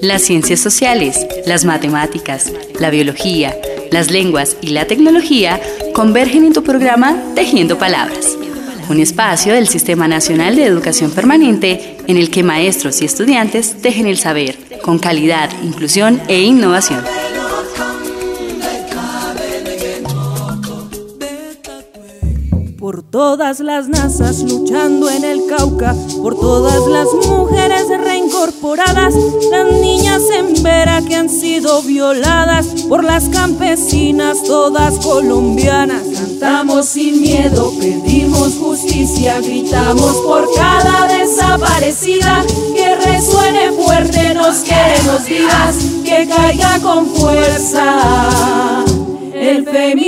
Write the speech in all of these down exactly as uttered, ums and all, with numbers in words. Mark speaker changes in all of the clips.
Speaker 1: Las ciencias sociales, las matemáticas, la biología, las lenguas y la tecnología convergen en tu programa Tejiendo Palabras, un espacio del Sistema Nacional de Educación Permanente en el que maestros y estudiantes tejen el saber con calidad, inclusión e innovación.
Speaker 2: Por todas las nazas luchando en el Cauca, por todas las mujeres reincorporadas, las niñas en Vera que han sido violadas, por las campesinas todas colombianas. Cantamos sin miedo, pedimos justicia, gritamos por cada desaparecida, que resuene fuerte, nos queremos vivas, que caiga con fuerza el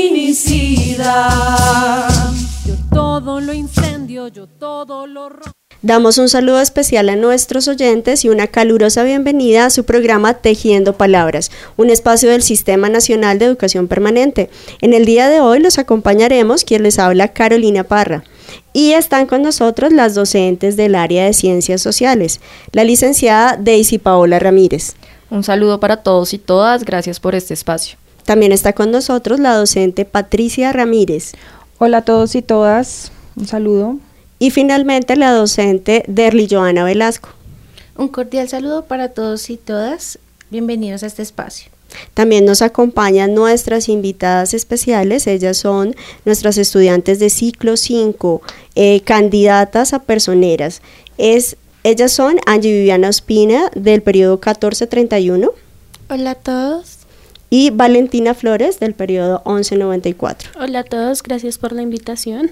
Speaker 2: feminicida. Todo lo incendio, yo todo lo rompo.
Speaker 3: Damos un saludo especial a nuestros oyentes y una calurosa bienvenida a su programa Tejiendo Palabras, un espacio del Sistema Nacional de Educación Permanente. En el día de hoy los acompañaremos quien les habla, Carolina Parra. Y están con nosotros las docentes del área de Ciencias Sociales, la licenciada Daisy Paola Ramírez.
Speaker 4: Un saludo para todos y todas, gracias por este espacio.
Speaker 3: También está con nosotros la docente Patricia Ramírez.
Speaker 5: Hola a todos y todas, un saludo.
Speaker 3: Y finalmente la docente Derly Joana Velasco.
Speaker 6: Un cordial saludo para todos y todas, bienvenidos a este espacio.
Speaker 3: También nos acompañan nuestras invitadas especiales, ellas son nuestras estudiantes de ciclo cinco, eh, candidatas a personeras. Es, ellas son Angie Viviana Ospina del periodo catorce treinta y uno.
Speaker 6: Hola a todos.
Speaker 3: Y Valentina Flores del periodo once noventa y cuatro.
Speaker 7: Hola a todos, gracias por la invitación.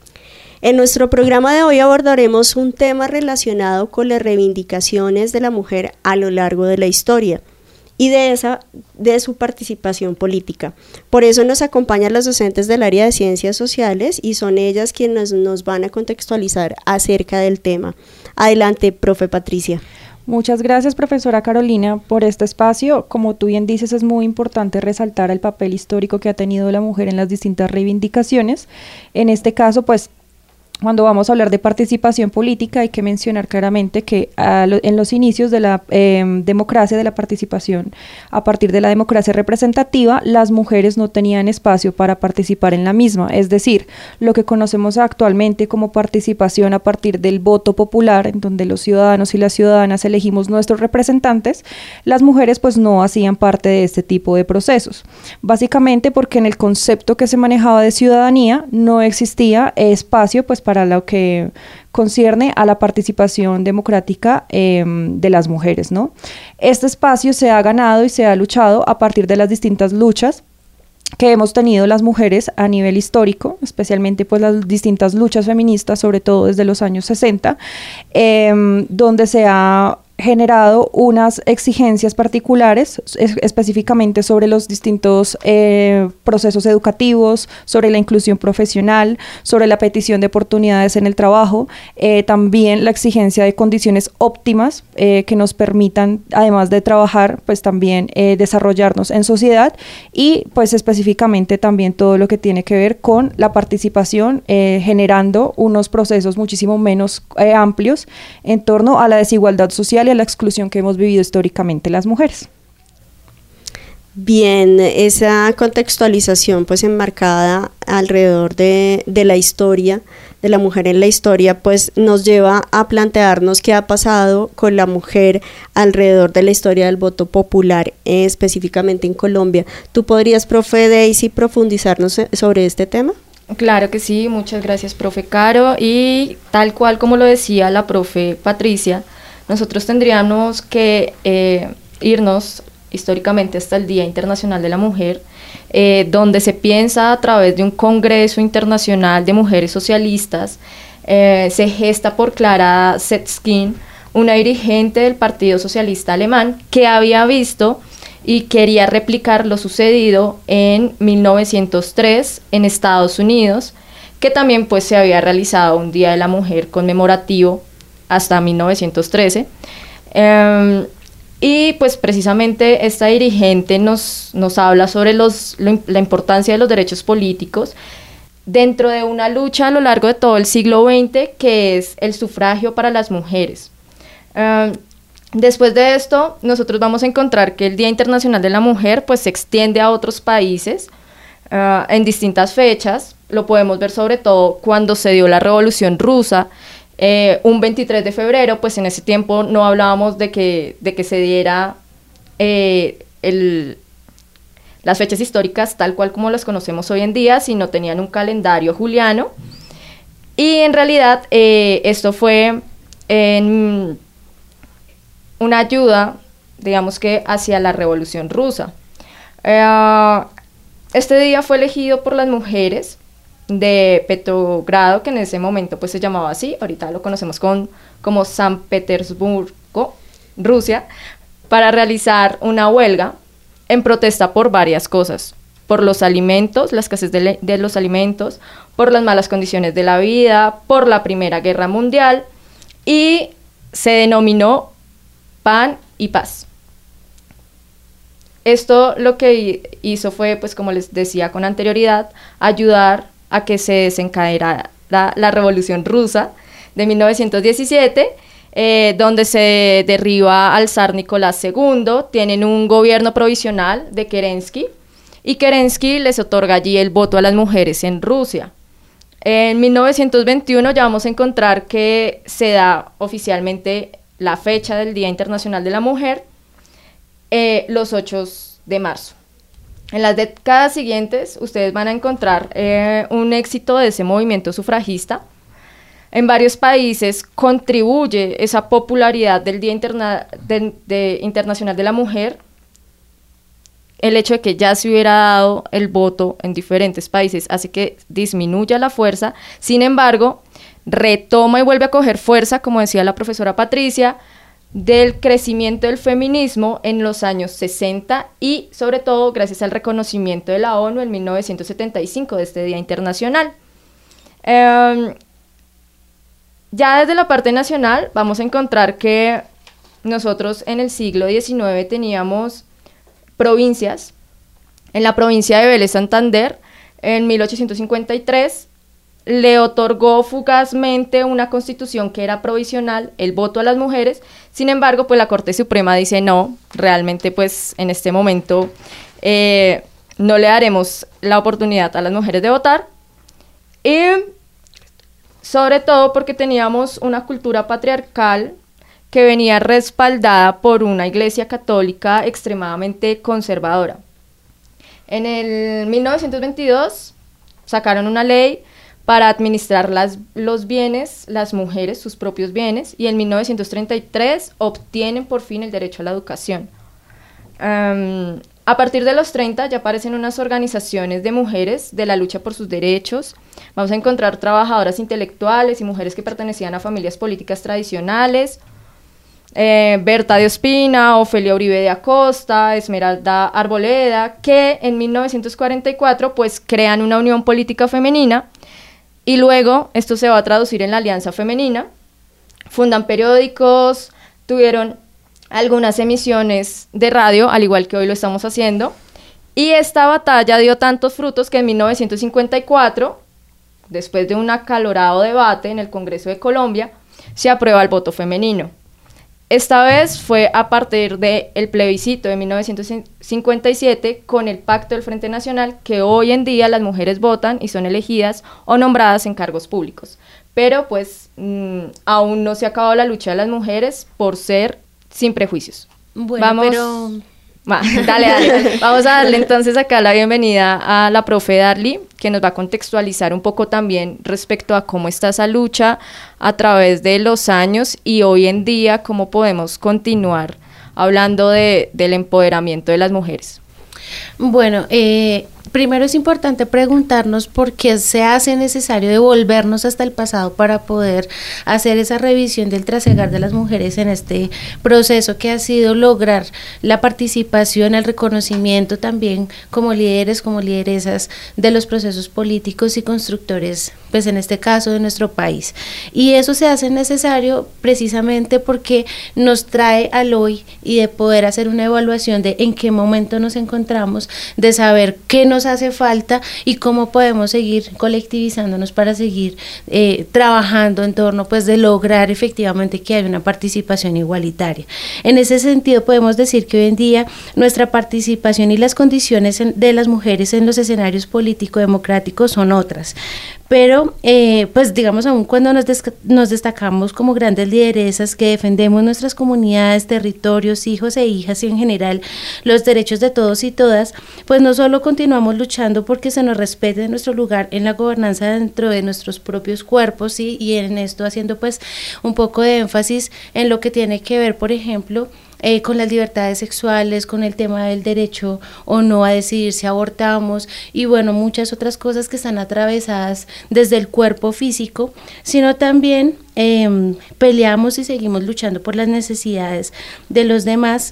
Speaker 3: En nuestro programa de hoy abordaremos un tema relacionado con las reivindicaciones de la mujer a lo largo de la historia y de, esa, de su participación política. Por eso nos acompañan las docentes del área de Ciencias Sociales y son ellas quienes nos van a contextualizar acerca del tema. Adelante, profe Patricia.
Speaker 5: Muchas gracias, profesora Carolina, por este espacio. Como tú bien dices, es muy importante resaltar el papel histórico que ha tenido la mujer en las distintas reivindicaciones. En este caso, pues, cuando vamos a hablar de participación política, hay que mencionar claramente que a lo, en los inicios de la eh, democracia, de la participación, a partir de la democracia representativa, las mujeres no tenían espacio para participar en la misma. Es decir, lo que conocemos actualmente como participación a partir del voto popular, en donde los ciudadanos y las ciudadanas elegimos nuestros representantes, las mujeres pues no hacían parte de este tipo de procesos. Básicamente porque en el concepto que se manejaba de ciudadanía no existía espacio pues para lo que concierne a la participación democrática eh, de las mujeres, ¿no? Este espacio se ha ganado y se ha luchado a partir de las distintas luchas que hemos tenido las mujeres a nivel histórico, especialmente pues las distintas luchas feministas, sobre todo desde los años sesenta, eh, donde se ha generado unas exigencias particulares es, específicamente sobre los distintos eh, procesos educativos, sobre la inclusión profesional, sobre la petición de oportunidades en el trabajo, eh, también la exigencia de condiciones óptimas eh, que nos permitan, además de trabajar, pues también eh, desarrollarnos en sociedad y pues específicamente también todo lo que tiene que ver con la participación eh, generando unos procesos muchísimo menos eh, amplios en torno a la desigualdad social y a la exclusión que hemos vivido históricamente las mujeres.
Speaker 3: Bien, esa contextualización pues enmarcada alrededor de, de la historia, de la mujer en la historia, pues nos lleva a plantearnos qué ha pasado con la mujer alrededor de la historia del voto popular, eh, específicamente en Colombia. ¿Tú podrías, profe Daisy, profundizarnos sobre este tema?
Speaker 4: Claro que sí, muchas gracias, profe Caro, y tal cual como lo decía la profe Patricia, nosotros tendríamos que eh, irnos históricamente hasta el Día Internacional de la Mujer, eh, donde se piensa a través de un Congreso Internacional de Mujeres Socialistas, eh, se gesta por Clara Zetkin, una dirigente del Partido Socialista Alemán, que había visto y quería replicar lo sucedido en mil novecientos tres en Estados Unidos, que también pues se había realizado un Día de la Mujer conmemorativo hasta mil novecientos trece, eh, y pues precisamente esta dirigente nos, nos habla sobre los, lo, la importancia de los derechos políticos dentro de una lucha a lo largo de todo el siglo veinte, que es el sufragio para las mujeres. Eh, Después de esto, nosotros vamos a encontrar que el Día Internacional de la Mujer pues se extiende a otros países uh, en distintas fechas. Lo podemos ver sobre todo cuando se dio la Revolución Rusa, eh, un veintitrés de febrero, pues en ese tiempo no hablábamos de que, de que se diera eh, el, las fechas históricas tal cual como las conocemos hoy en día, sino tenían un calendario juliano. Y en realidad eh, esto fue en una ayuda, digamos que hacia la Revolución Rusa. Eh, este día fue elegido por las mujeres de Petrogrado, que en ese momento pues se llamaba así, ahorita lo conocemos con, como San Petersburgo, Rusia, para realizar una huelga en protesta por varias cosas, por los alimentos, la escasez de, de los alimentos, por las malas condiciones de la vida, por la Primera Guerra Mundial, y se denominó Pan y Paz. Esto lo que hizo fue, pues como les decía con anterioridad, ayudar a que se desencadenara la, la Revolución Rusa de mil novecientos diecisiete, eh, donde se derriba al zar Nicolás segundo, tienen un gobierno provisional de Kerensky, y Kerensky les otorga allí el voto a las mujeres en Rusia. En mil novecientos veintiuno ya vamos a encontrar que se da oficialmente la fecha del Día Internacional de la Mujer, eh, los ocho de marzo. En las décadas siguientes, ustedes van a encontrar eh, un éxito de ese movimiento sufragista. En varios países contribuye esa popularidad del Día Interna de, de Internacional de la Mujer, el hecho de que ya se hubiera dado el voto en diferentes países hace que disminuya la fuerza. Sin embargo, retoma y vuelve a coger fuerza, como decía la profesora Patricia, del crecimiento del feminismo en los años sesenta y sobre todo gracias al reconocimiento de la ONU en mil novecientos setenta y cinco de este Día Internacional. Eh, ya desde la parte nacional vamos a encontrar que nosotros en el siglo diecinueve teníamos provincias. En la provincia de Vélez Santander, en mil ochocientos cincuenta y tres, le otorgó fugazmente una constitución que era provisional, el voto a las mujeres. Sin embargo, pues la Corte Suprema dice no, realmente pues en este momento eh, no le daremos la oportunidad a las mujeres de votar, y sobre todo porque teníamos una cultura patriarcal que venía respaldada por una iglesia católica extremadamente conservadora. En el mil novecientos veintidós sacaron una ley para administrar las, los bienes, las mujeres, sus propios bienes, y en mil novecientos treinta y tres obtienen por fin el derecho a la educación. Um, a partir de los treinta ya aparecen unas organizaciones de mujeres de la lucha por sus derechos. Vamos a encontrar trabajadoras intelectuales y mujeres que pertenecían a familias políticas tradicionales, eh, Berta de Ospina, Ofelia Uribe de Acosta, Esmeralda Arboleda, que en mil novecientos cuarenta y cuatro pues crean una unión política femenina. Y luego esto se va a traducir en la Alianza Femenina, fundan periódicos, tuvieron algunas emisiones de radio, al igual que hoy lo estamos haciendo, y esta batalla dio tantos frutos que en mil novecientos cincuenta y cuatro, después de un acalorado debate en el Congreso de Colombia, se aprueba el voto femenino. Esta vez fue a partir del plebiscito de mil novecientos cincuenta y siete con el Pacto del Frente Nacional que hoy en día las mujeres votan y son elegidas o nombradas en cargos públicos. Pero pues mmm, aún no se ha acabado la lucha de las mujeres por ser sin prejuicios.
Speaker 6: Bueno,
Speaker 4: Vamos...
Speaker 6: pero...
Speaker 4: Va, dale, dale. Vamos a darle entonces acá la bienvenida a la profe Darly, que nos va a contextualizar un poco también respecto a cómo está esa lucha a través de los años y hoy en día cómo podemos continuar hablando de, del empoderamiento de las mujeres.
Speaker 6: Bueno, eh, primero es importante preguntarnos por qué se hace necesario devolvernos hasta el pasado para poder hacer esa revisión del trasegar de las mujeres en este proceso que ha sido lograr la participación, el reconocimiento también como líderes, como lideresas de los procesos políticos y constructores, pues en este caso de nuestro país. Y eso se hace necesario precisamente porque nos trae al hoy y de poder hacer una evaluación de en qué momento nos encontramos, de saber qué nos nos hace falta y cómo podemos seguir colectivizándonos para seguir eh, trabajando en torno pues de lograr efectivamente que haya una participación igualitaria. En ese sentido podemos decir que hoy en día nuestra participación y las condiciones en, de las mujeres en los escenarios político-democráticos son otras. Pero, eh, pues digamos, aun cuando nos, des- nos destacamos como grandes lideresas que defendemos nuestras comunidades, territorios, hijos e hijas y en general los derechos de todos y todas, pues no solo continuamos luchando porque se nos respete nuestro lugar en la gobernanza dentro de nuestros propios cuerpos, ¿sí? Y en esto haciendo pues un poco de énfasis en lo que tiene que ver, por ejemplo, Eh, con las libertades sexuales, con el tema del derecho o no a decidir si abortamos y bueno, muchas otras cosas que están atravesadas desde el cuerpo físico, sino también eh, peleamos y seguimos luchando por las necesidades de los demás,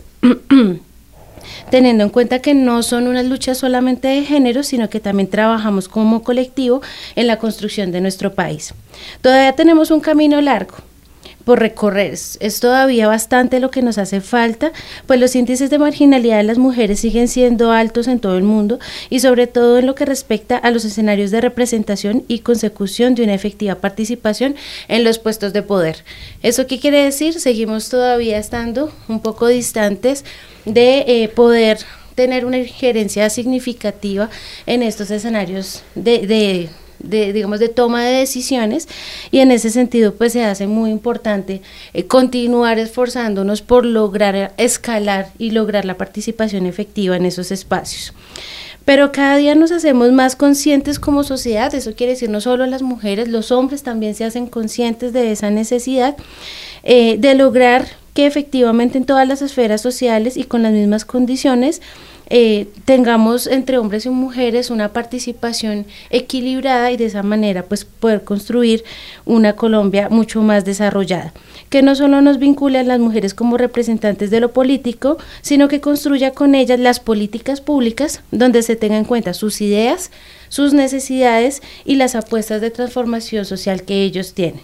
Speaker 6: teniendo en cuenta que no son unas luchas solamente de género, sino que también trabajamos como colectivo en la construcción de nuestro país. Todavía tenemos un camino largo por recorrer, es, es todavía bastante lo que nos hace falta, pues los índices de marginalidad de las mujeres siguen siendo altos en todo el mundo y sobre todo en lo que respecta a los escenarios de representación y consecución de una efectiva participación en los puestos de poder. ¿Eso qué quiere decir? Seguimos todavía estando un poco distantes de eh, poder tener una injerencia significativa en estos escenarios de, de de digamos de toma de decisiones y en ese sentido pues se hace muy importante eh, continuar esforzándonos por lograr escalar y lograr la participación efectiva en esos espacios. Pero cada día nos hacemos más conscientes como sociedad, eso quiere decir no solo las mujeres, los hombres también se hacen conscientes de esa necesidad eh, de lograr que efectivamente en todas las esferas sociales y con las mismas condiciones Eh, tengamos entre hombres y mujeres una participación equilibrada y de esa manera pues poder construir una Colombia mucho más desarrollada, que no solo nos vincule a las mujeres como representantes de lo político, sino que construya con ellas las políticas públicas donde se tengan en cuenta sus ideas, sus necesidades y las apuestas de transformación social que ellos tienen.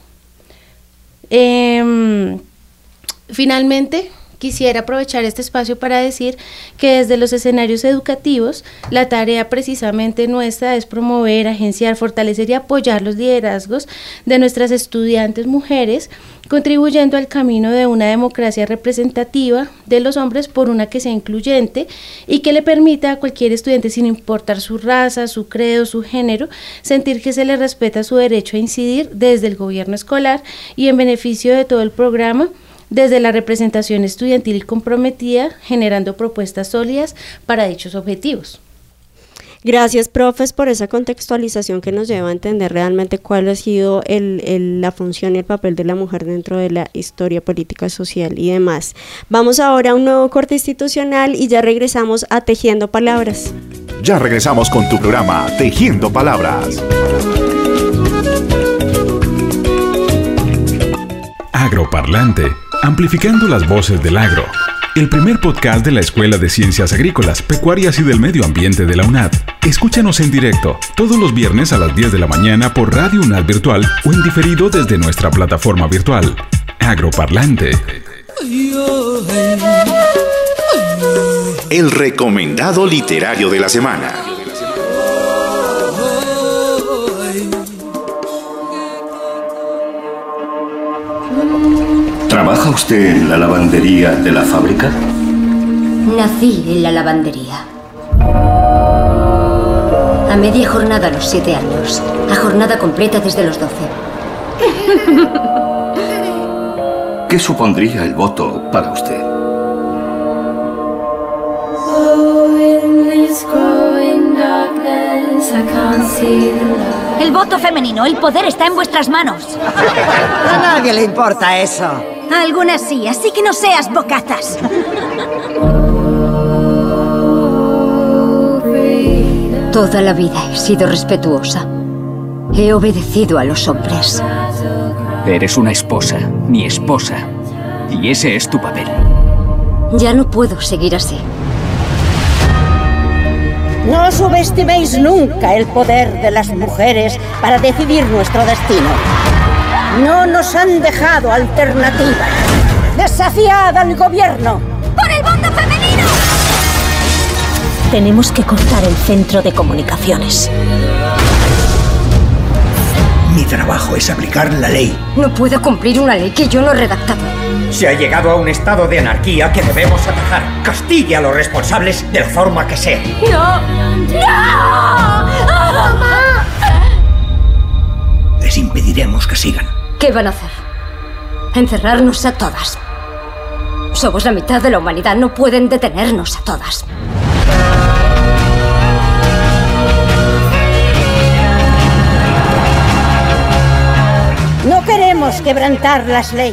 Speaker 6: Eh, finalmente, quisiera aprovechar este espacio para decir que desde los escenarios educativos, la tarea precisamente nuestra es promover, agenciar, fortalecer y apoyar los liderazgos de nuestras estudiantes mujeres, contribuyendo al camino de una democracia representativa de los hombres por una que sea incluyente y que le permita a cualquier estudiante, sin importar su raza, su credo, su género, sentir que se le respeta su derecho a incidir desde el gobierno escolar y en beneficio de todo el programa, desde la representación estudiantil y comprometida, generando propuestas sólidas para dichos objetivos.
Speaker 3: Gracias, profes, por esa contextualización que nos lleva a entender realmente cuál ha sido el, el, la función y el papel de la mujer dentro de la historia política, social y demás. Vamos ahora a un nuevo corte institucional y ya regresamos a Tejiendo Palabras.
Speaker 8: Ya regresamos con tu programa Tejiendo Palabras.
Speaker 9: Agroparlante, amplificando las voces del agro. El primer podcast de la Escuela de Ciencias Agrícolas, Pecuarias y del Medio Ambiente de la UNAD. Escúchanos en directo todos los viernes a las diez de la mañana por Radio UNAD Virtual o en diferido desde nuestra plataforma virtual. Agroparlante.
Speaker 8: El recomendado literario de la semana.
Speaker 10: ¿Trabaja usted en la lavandería de la fábrica?
Speaker 11: Nací en la lavandería. A media jornada a los siete años. A jornada completa desde los doce.
Speaker 10: ¿Qué supondría el voto para usted?
Speaker 11: El voto femenino, el poder está en vuestras manos.
Speaker 12: A nadie le importa eso.
Speaker 11: A algunas sí, así que no seas bocazas. Toda la vida he sido respetuosa. He obedecido a los hombres.
Speaker 13: Eres una esposa, mi esposa. Y ese es tu papel.
Speaker 11: Ya no puedo seguir así.
Speaker 12: No subestiméis nunca el poder de las mujeres para decidir nuestro destino. No nos han dejado alternativa. ¡Desafiad al gobierno!
Speaker 11: ¡Por el voto femenino!
Speaker 12: Tenemos que cortar el centro de comunicaciones.
Speaker 14: Mi trabajo es aplicar la ley.
Speaker 11: No puedo cumplir una ley que yo no he redactado.
Speaker 14: Se ha llegado a un estado de anarquía que debemos atajar. Castigue a los responsables de la forma que sea.
Speaker 11: ¡No! ¡No!
Speaker 14: ¡Mamá! Les impediremos que sigan.
Speaker 11: ¿Qué van a hacer? Encerrarnos a todas. Somos la mitad de la humanidad. No pueden detenernos a todas.
Speaker 12: No queremos quebrantar las leyes.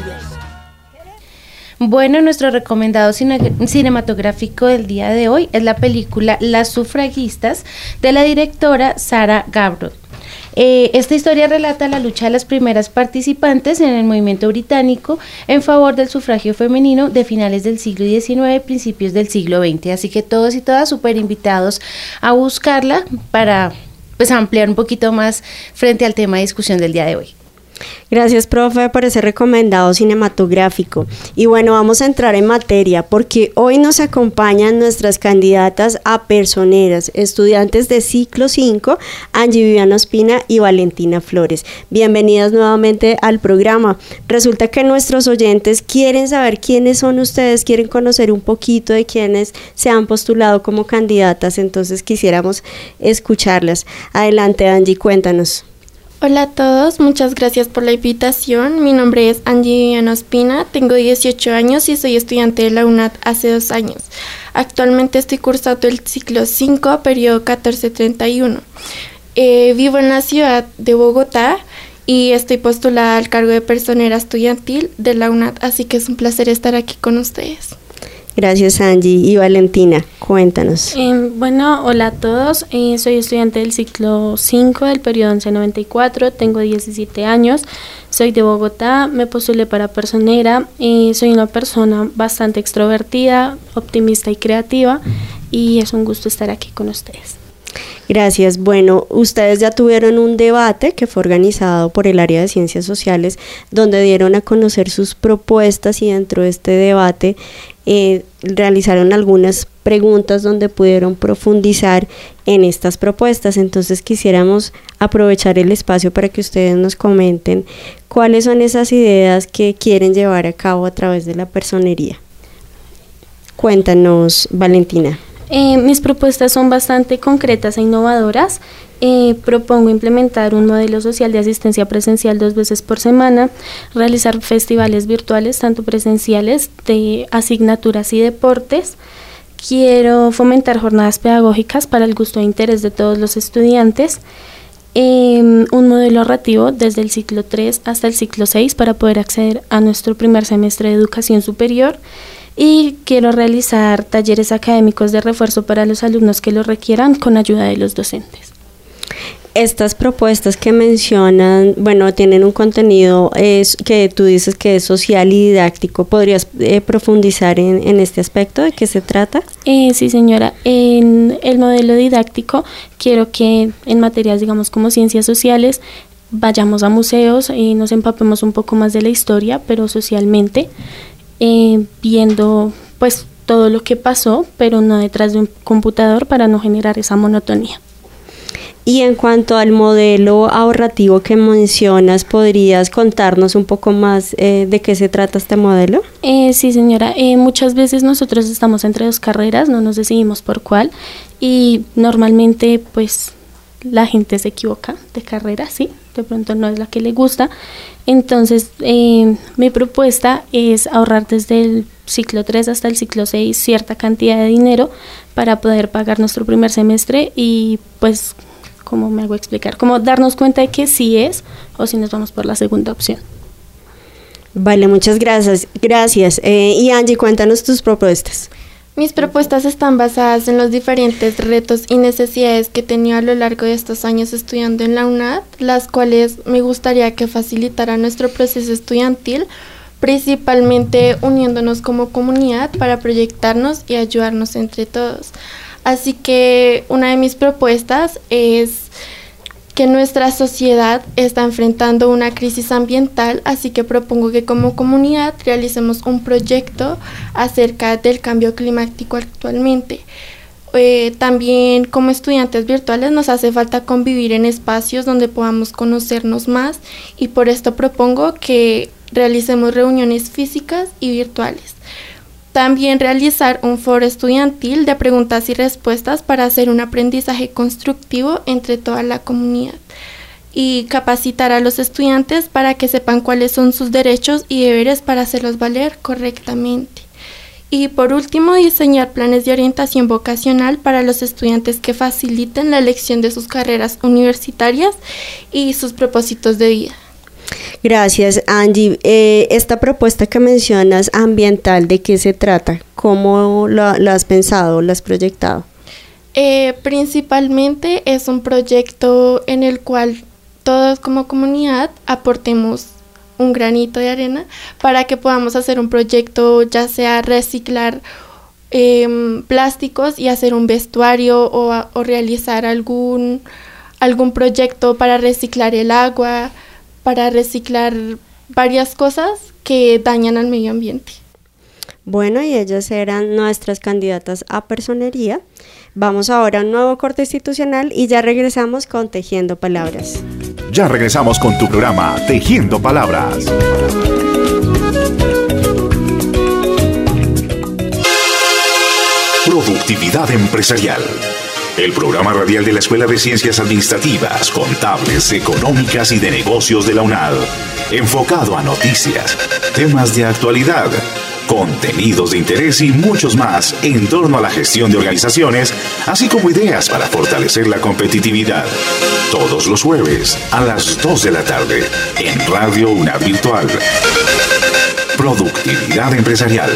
Speaker 6: Bueno, nuestro recomendado cine cinematográfico del día de hoy es la película Las sufragistas de la directora Sarah Gabron. Eh, esta historia relata la lucha de las primeras participantes en el movimiento británico en favor del sufragio femenino de finales del siglo diecinueve y principios del siglo veinte. Así que todos y todas súper invitados a buscarla para pues ampliar un poquito más frente al tema de discusión del día de hoy.
Speaker 3: Gracias, profe, por ese recomendado cinematográfico. Y bueno, vamos a entrar en materia porque hoy nos acompañan nuestras candidatas a personeras, estudiantes de ciclo cinco, Angie Viviana Ospina y Valentina Flores. Bienvenidas nuevamente al programa. Resulta que nuestros oyentes quieren saber quiénes son ustedes, quieren conocer un poquito de quiénes se han postulado como candidatas, entonces quisiéramos escucharlas. Adelante, Angie, cuéntanos.
Speaker 7: Hola a todos, muchas gracias por la invitación. Mi nombre es Angie Viviana Ospina, tengo dieciocho años y soy estudiante de la UNAD hace dos años. Actualmente estoy cursando el ciclo cinco, periodo catorce treinta y uno. Eh, vivo en la ciudad de Bogotá y estoy postulada al cargo de personera estudiantil de la UNAD, así que es un placer estar aquí con ustedes.
Speaker 3: Gracias, Angie. Y Valentina, cuéntanos.
Speaker 7: Eh, bueno, hola a todos. Eh, soy estudiante del ciclo cinco del periodo once noventa y cuatro. Tengo diecisiete años. Soy de Bogotá. Me postulé para personera. Eh, soy una persona bastante extrovertida, optimista y creativa. Y es un gusto estar aquí con ustedes.
Speaker 3: Gracias. Bueno, ustedes ya tuvieron un debate que fue organizado por el área de Ciencias Sociales, donde dieron a conocer sus propuestas y dentro de este debate eh, realizaron algunas preguntas donde pudieron profundizar en estas propuestas. Entonces quisiéramos aprovechar el espacio para que ustedes nos comenten cuáles son esas ideas que quieren llevar a cabo a través de la personería. Cuéntanos, Valentina.
Speaker 7: Eh, mis propuestas son bastante concretas e innovadoras. Eh, propongo implementar un modelo social de asistencia presencial dos veces por semana, realizar festivales virtuales, tanto presenciales, de asignaturas y deportes. Quiero fomentar jornadas pedagógicas para el gusto e interés de todos los estudiantes. Eh, un modelo narrativo desde el ciclo tres hasta el ciclo seis para poder acceder a nuestro primer semestre de educación superior. Y quiero realizar talleres académicos de refuerzo para los alumnos que lo requieran con ayuda de los docentes.
Speaker 3: Estas propuestas que mencionan, bueno, tienen un contenido es, que tú dices que es social y didáctico. ¿Podrías eh, profundizar en, en este aspecto? ¿De qué se trata?
Speaker 7: Eh, sí, señora. En el modelo didáctico quiero que en materias, digamos, como ciencias sociales, vayamos a museos y nos empapemos un poco más de la historia, pero socialmente. Eh, viendo pues todo lo que pasó, pero no detrás de un computador para no generar esa monotonía.
Speaker 3: Y en cuanto al modelo ahorrativo que mencionas, ¿podrías contarnos un poco más eh, de qué se trata este modelo?
Speaker 7: Eh, sí, señora. Eh, muchas veces nosotros estamos entre dos carreras, no nos decidimos por cuál, y normalmente pues la gente se equivoca de carrera, sí, de pronto no es la que le gusta. Entonces, eh, mi propuesta es ahorrar desde el ciclo tres hasta el ciclo seis cierta cantidad de dinero para poder pagar nuestro primer semestre y pues, ¿cómo me hago explicar? Como darnos cuenta de que sí es o si nos vamos por la segunda opción.
Speaker 3: Vale, muchas gracias. Gracias. Eh, y Angie, cuéntanos tus propuestas.
Speaker 7: Mis propuestas están basadas en los diferentes retos y necesidades que he tenido a lo largo de estos años estudiando en la UNAD, las cuales me gustaría que facilitaran nuestro proceso estudiantil, principalmente uniéndonos como comunidad para proyectarnos y ayudarnos entre todos. Así que una de mis propuestas es que nuestra sociedad está enfrentando una crisis ambiental, así que propongo que como comunidad realicemos un proyecto acerca del cambio climático actualmente.
Speaker 15: Eh, también como estudiantes virtuales nos hace falta convivir en espacios donde podamos conocernos más y por esto propongo que realicemos reuniones físicas y virtuales. También realizar un foro estudiantil de preguntas y respuestas para hacer un aprendizaje constructivo entre toda la comunidad y capacitar a los estudiantes para que sepan cuáles son sus derechos y deberes para hacerlos valer correctamente. Y por último, diseñar planes de orientación vocacional para los estudiantes que faciliten la elección de sus carreras universitarias y sus propósitos de vida.
Speaker 3: Gracias, Angie. Eh, esta propuesta que mencionas ambiental, ¿de qué se trata? ¿Cómo lo, lo has pensado, lo has proyectado?
Speaker 15: Eh, principalmente es un proyecto en el cual todos como comunidad aportemos un granito de arena para que podamos hacer un proyecto, ya sea reciclar eh, plásticos y hacer un vestuario o, o realizar algún, algún proyecto para reciclar el agua, para reciclar varias cosas que dañan al medio ambiente.
Speaker 3: Bueno, y ellas eran nuestras candidatas a personería. Vamos ahora a un nuevo corte institucional y ya regresamos con Tejiendo Palabras.
Speaker 8: Ya regresamos con tu programa Tejiendo Palabras. Productividad empresarial. El programa radial de la Escuela de Ciencias Administrativas, Contables, Económicas y de Negocios de la UNAD. Enfocado a noticias, temas de actualidad, contenidos de interés y muchos más en torno a la gestión de organizaciones, así como ideas para fortalecer la competitividad. Todos los jueves a las dos de la tarde en Radio UNAD Virtual. Productividad empresarial.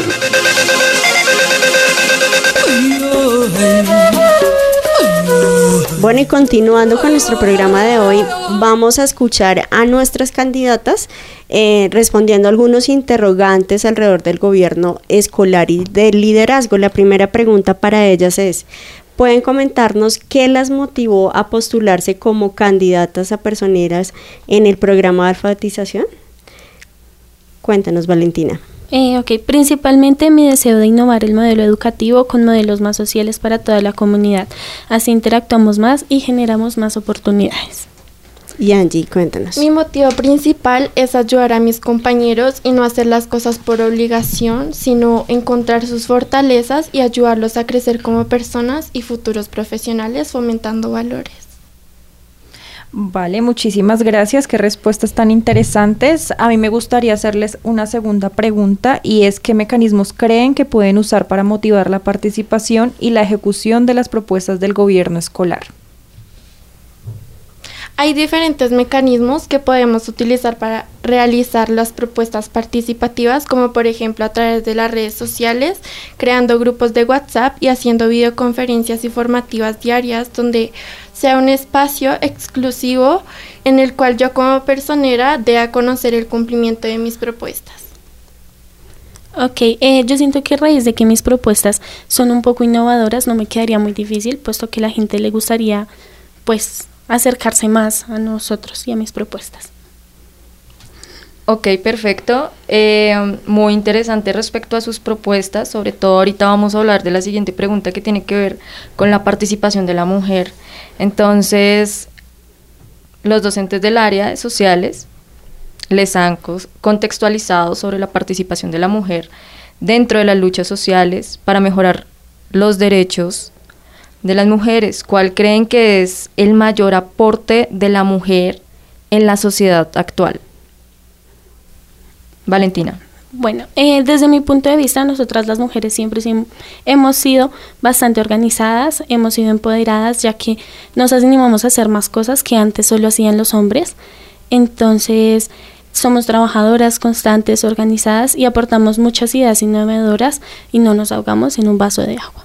Speaker 3: Bueno, y continuando con nuestro programa de hoy, vamos a escuchar a nuestras candidatas eh, respondiendo algunos interrogantes alrededor del gobierno escolar y del liderazgo. La primera pregunta para ellas es, ¿pueden comentarnos qué las motivó a postularse como candidatas a personeras en el programa de alfabetización? Cuéntanos, Valentina.
Speaker 7: Eh, ok, principalmente mi deseo de innovar el modelo educativo con modelos más sociales para toda la comunidad. Así interactuamos más y generamos más oportunidades.
Speaker 3: Y Angie, cuéntanos.
Speaker 15: Mi motivo principal es ayudar a mis compañeros y no hacer las cosas por obligación, sino encontrar sus fortalezas y ayudarlos a crecer como personas y futuros profesionales, fomentando valores.
Speaker 5: Vale, muchísimas gracias, qué respuestas tan interesantes. A mí me gustaría hacerles una segunda pregunta y es ¿qué mecanismos creen que pueden usar para motivar la participación y la ejecución de las propuestas del gobierno escolar?
Speaker 15: Hay diferentes mecanismos que podemos utilizar para realizar las propuestas participativas, como por ejemplo a través de las redes sociales, creando grupos de WhatsApp y haciendo videoconferencias informativas diarias donde sea un espacio exclusivo en el cual yo como personera dé a conocer el cumplimiento de mis propuestas.
Speaker 7: Ok, eh, yo siento que a raíz de que mis propuestas son un poco innovadoras no me quedaría muy difícil, puesto que a la gente le gustaría pues acercarse más a nosotros y a mis propuestas.
Speaker 4: Ok, perfecto. Eh, muy interesante respecto a sus propuestas, sobre todo ahorita vamos a hablar de la siguiente pregunta que tiene que ver con la participación de la mujer. Entonces, los docentes del área de sociales les han contextualizado sobre la participación de la mujer dentro de las luchas sociales para mejorar los derechos de las mujeres. ¿Cuál creen que es el mayor aporte de la mujer en la sociedad actual? Valentina.
Speaker 7: Bueno, eh, desde mi punto de vista, nosotras las mujeres siempre sim- hemos sido bastante organizadas, hemos sido empoderadas, ya que nos animamos a hacer más cosas que antes solo hacían los hombres. Entonces, somos trabajadoras, constantes, organizadas y aportamos muchas ideas innovadoras y no nos ahogamos en un vaso de agua.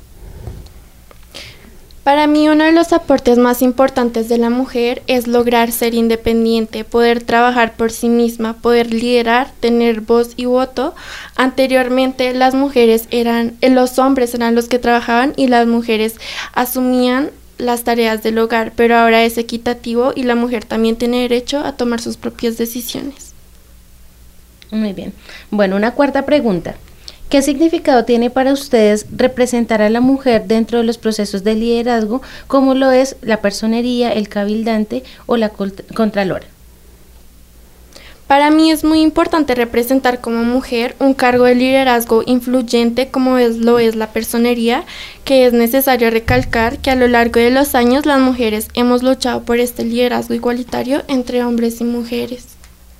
Speaker 15: Para mí uno de los aportes más importantes de la mujer es lograr ser independiente, poder trabajar por sí misma, poder liderar, tener voz y voto. Anteriormente las mujeres eran, los hombres eran los que trabajaban y las mujeres asumían las tareas del hogar, pero ahora es equitativo y la mujer también tiene derecho a tomar sus propias decisiones.
Speaker 6: Muy bien. Bueno, una cuarta pregunta. ¿Qué significado tiene para ustedes representar a la mujer dentro de los procesos de liderazgo, como lo es la personería, el cabildante o la contralora?
Speaker 15: Para mí es muy importante representar como mujer un cargo de liderazgo influyente como es, lo es la personería, que es necesario recalcar que a lo largo de los años las mujeres hemos luchado por este liderazgo igualitario entre hombres y mujeres.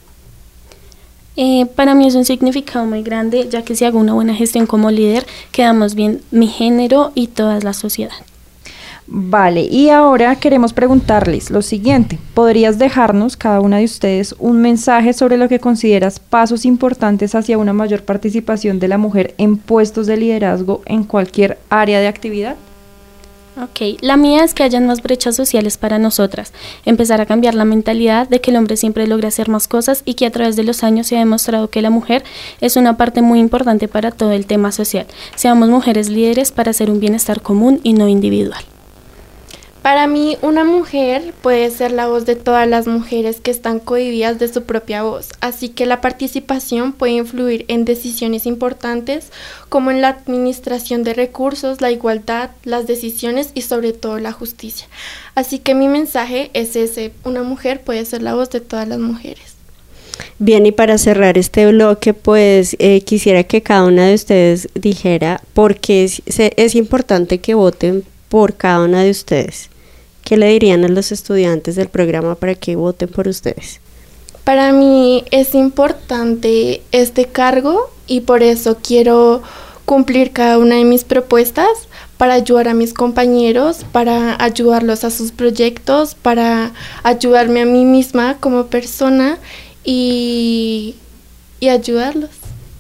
Speaker 7: Eh, para mí es un significado muy grande, ya que si hago una buena gestión como líder, quedamos bien mi género y toda la sociedad.
Speaker 5: Vale, y ahora queremos preguntarles lo siguiente. ¿Podrías dejarnos, cada una de ustedes, un mensaje sobre lo que consideras pasos importantes hacia una mayor participación de la mujer en puestos de liderazgo en cualquier área de actividad?
Speaker 7: Ok, la mía es que hayan más brechas sociales para nosotras, empezar a cambiar la mentalidad de que el hombre siempre logra hacer más cosas y que a través de los años se ha demostrado que la mujer es una parte muy importante para todo el tema social. Seamos mujeres líderes para hacer un bienestar común y no individual.
Speaker 15: Para mí, una mujer puede ser la voz de todas las mujeres que están cohibidas de su propia voz, así que la participación puede influir en decisiones importantes como en la administración de recursos, la igualdad, las decisiones y sobre todo la justicia. Así que mi mensaje es ese: una mujer puede ser la voz de todas las mujeres.
Speaker 3: Bien, y para cerrar este bloque, pues eh, quisiera que cada una de ustedes dijera por qué es, es importante que voten por cada una de ustedes. ¿Qué le dirían a los estudiantes del programa para que voten por ustedes?
Speaker 15: Para mí es importante este cargo y por eso quiero cumplir cada una de mis propuestas para ayudar a mis compañeros, para ayudarlos a sus proyectos, para ayudarme a mí misma como persona y, y ayudarlos.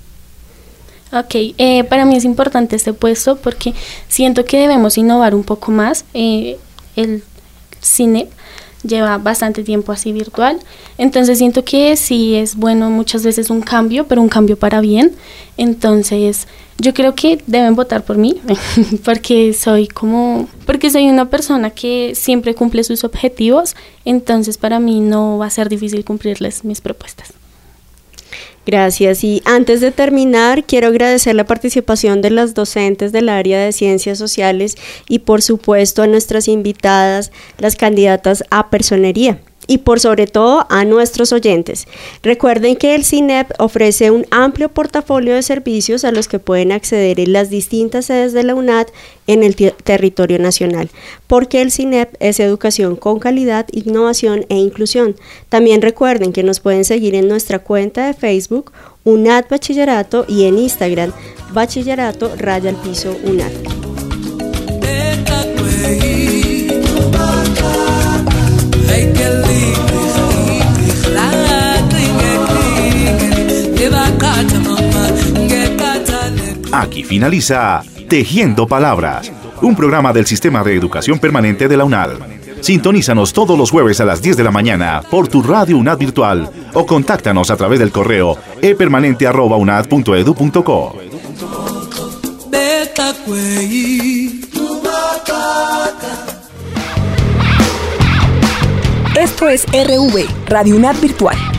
Speaker 7: Ok, eh, para mí es importante este puesto porque siento que debemos innovar un poco más. Eh, el cine lleva bastante tiempo así virtual, entonces siento que sí es bueno muchas veces un cambio, pero un cambio para bien. Entonces yo creo que deben votar por mí porque soy como, porque soy una persona que siempre cumple sus objetivos, entonces para mí no va a ser difícil cumplirles mis propuestas.
Speaker 3: Gracias. Y antes de terminar, quiero agradecer la participación de las docentes del área de Ciencias Sociales y por supuesto a nuestras invitadas, las candidatas a personería. Y por sobre todo a nuestros oyentes. Recuerden que el CINEP ofrece un amplio portafolio de servicios a los que pueden acceder en las distintas sedes de la UNAD en el t- territorio nacional, porque el CINEP es educación con calidad, innovación e inclusión. También recuerden que nos pueden seguir en nuestra cuenta de Facebook, UNAD Bachillerato, y en Instagram, Bachillerato Raya al Piso UNAD.
Speaker 8: Aquí finaliza Tejiendo Palabras, un programa del Sistema de Educación Permanente de la UNAD. Sintonízanos todos los jueves a las diez de la mañana por tu radio UNAD virtual o contáctanos a través del correo e permanente arroba unad punto edu punto co.
Speaker 16: Esto es R V, Radio UNAD Virtual.